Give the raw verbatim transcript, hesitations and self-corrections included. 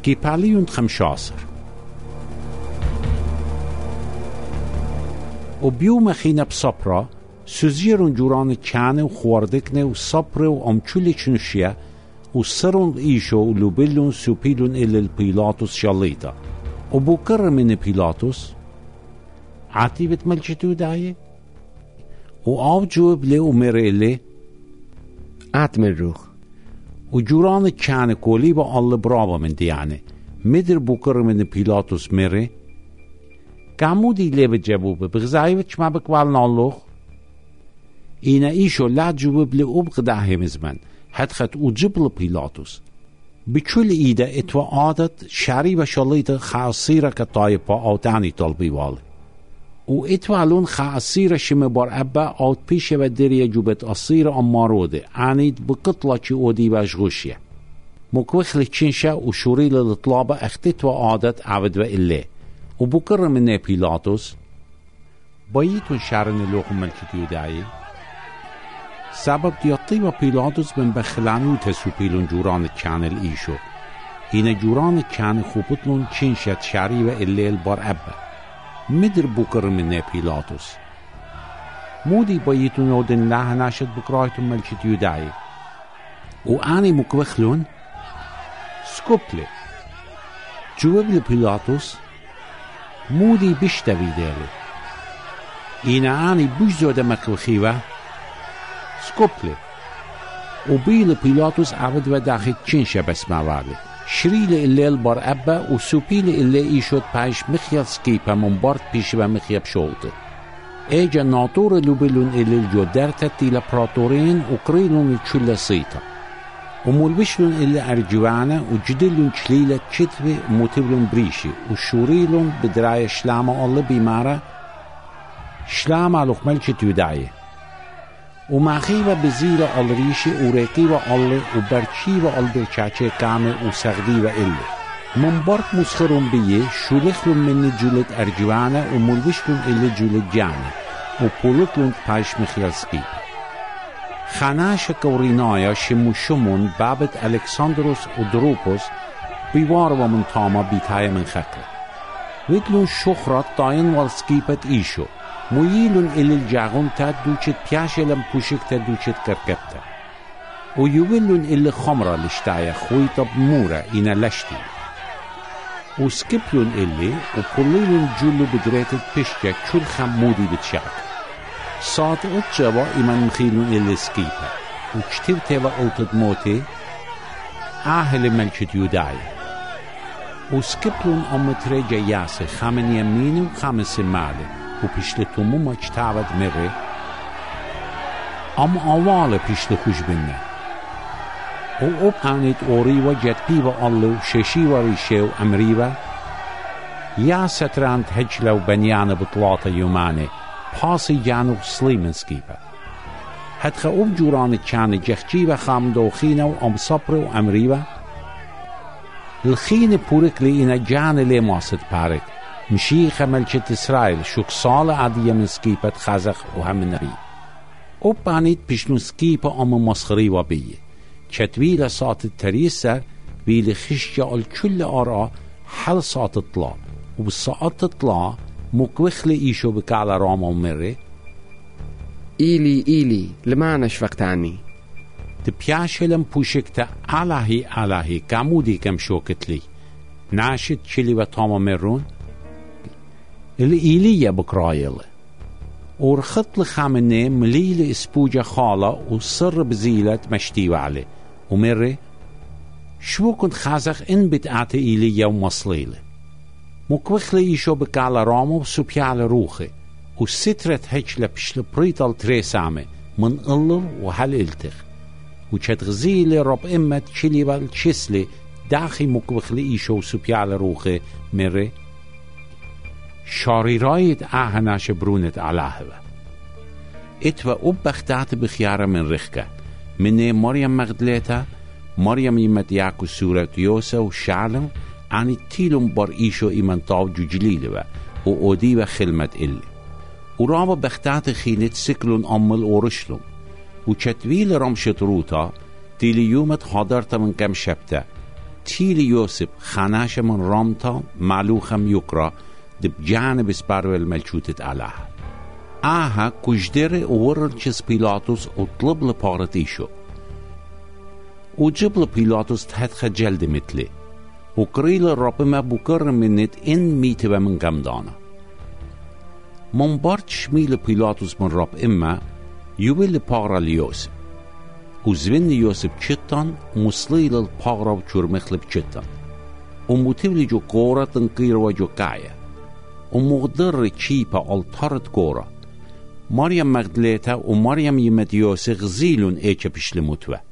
كيباليون خمشاصر وبيوم خينا بصبرا سوزيرون جوران كانه وخواردكنه وصبره وامچولي چنشيه وصرون ايشو ولوبيلون سوبيلون إلى البيلاطس شاليتا وبكر من بيلاطس عتيبة ملجتو دايه وآو جواب لي وميريلي اتمر روخ وجوران كان كولي با الله برابا من ديانه مدر بكر من بيلاطس ميري كامودي لي بجابوبه بغزايوش ما بكوال نالوخ إينا إيشو لا جواب لي وبغداه مزمن هدخت وجبل بيلاطس بكل إيدا اتوا عادت شعري بشاليتا خاصيرة كطايبا أو تاني طلبي والي و اتوالون خاصيرة شمي بار أبا أو بيشة بدرية جوبت أصيرة أماروده عنيد بقطلة چي أودي باشغوشية مكوخلي چنشة و شوريل الطلابة اختتوا عادت عبد وإليه و بكر من بيلاطس بايتون شعرن اللوخ ملكتيو داعي سبب ديطيبا بيلاطس من بخلانو تسوبيلون جوران كان الإيشو هنا جوران كان خوبتلون چنشة شعري وإليه بار أبا مدر بكر من بيلاطس مودي بايتون يودن لها ناشد بكرايتون ملكت يدعي واني مكوخلون سكوبلي جواب لبيلاطس مودي بشتوي داري اينا اني بجزو دا مكوخيوه سكوبلي وبيل بيلاطس عبد وداخل چنشة بس موالي شريل الليل بار أبا وسوبيل اللي إيشود بايش مخيال سكيبا من بارد بيش بمخياب شولته ايجا ناطور لوبيلون اللي الجودرتا تيلا براتورين وقريلون الشلة سيطة ومولبشلون اللي أرجوانا وجدلون شليلة كتبة وموتبلون بريشي وشوريلون بدراية شلامة الله بيمارة شلامة لخملشة يدعيه وماخيبا بزيلة الريشي وريقيبا الله وبرشيبا البرشاچه كامل وسغديبا إلي من بارك مسخرون بيه شولخلون من جولة أرجوانا ومولوشلون إلي جولة جانا وبولوكلون باش مخيالسكي خاناشا كورينايا شمو شمون بابت ألكساندروس ودروبوس بيواروا من تاما بيتايا من خكرة ويتلون شخرات طاين والسكيبت إيشو مويلون إلى الجاغون تدوشت بياشلم بوشك تدوشت كركبتا ويولون إلى خمرة لشتايا خويطة بمورة إنا لشتي وسكبلون إلي وبوليلون جولو بدريتت بشجة كل خمودي بتشاك صاد اتجابا إمان مخيلون إلي سكيبا وكتير تيبا أوتد موتي آهل ملكت يوداي وسكبلون أمتري جياسي خامن يميني وخامن سمالي وبيشلتومو ما اجتعبت مري ام آواله بيشل خوش بنه و اب انيت اوريوا جت بيبا الله ششيوا ريشيو امريوا يا سترانت هجلو بنيانه بطلاطه يومانه پاسي جانو سليمنسكيبا هتخ اب جوران چانه جخجيبا خامدوخينه و ام صبر و امريوا الخين پورك لينا جان لي ماسد بارك مشيخة ملكة إسرائيل شوك صالة عادية من سكيبة خزخ وهم النبي وبانيت بشنو سكيبة أم مسخري وبيه كتويلة ساعة التريسة بيلي خشجة الكل آراء حل ساعة اطلاع وبالساعة اطلاع مكوخلي إيشو بكالة رام ومري إيلي إيلي لما نشفقت عني تبياشلم بوشكتا علهي علهي كامودي كم شوكت لي ناشد شلي وطاما مرون الإيلية بكرايل ورخط لخامنة مليلة اسبوجة خالة وصر بزيلة مشتيوة عليه ومري شو كنت خازخ إن بتاعت إيلية ومصليلة مكوخلي إيشو بكالة رامو بسوبيالة روخي وسترت هجلة بشل بريطل تريسامة من قلل وحل التخ وشتغزيلة رب إمت شلي والشسلي داخي مكوخلي إيشو سوبيالة روخي مري شاري رايد آهناش برونت علاهوة اتوا أبختات بخيارة من رخكة من مريم مغدلتا مريم يمت ياكو سورة يوسا وشعلم عني تيلم بار إيشو إيمان طاو جليلة وأوديوة خلمت إلي ورابا بختات خينت سكلون أمل ورشلم وشتويل رمشت روتا تيلي يومت حضرت من كم شبتا تيل يوسف خناش من رامتا معلوخم يقرأ دب جانب اسبارو الملشوتة علىها آها كجدر ورنشس بيلاطس وطلب لبارتيشو وجب لبيلاطس تحت جلد مثله وقريل الرب ما بكر منت إن ميتبه من قمدانا من بارت شميل بيلاطس من رب إما يوبل لبارا ليوسف وزبن يوسف چتان مسليل البارا وچورمخل بچتان ومتولي جو قورة تنقير وجو قاية ومغدر چيبا الطارت قورة مريم مغدليتا ومريم يمد يوسف غزيلون ايچا بشل متوه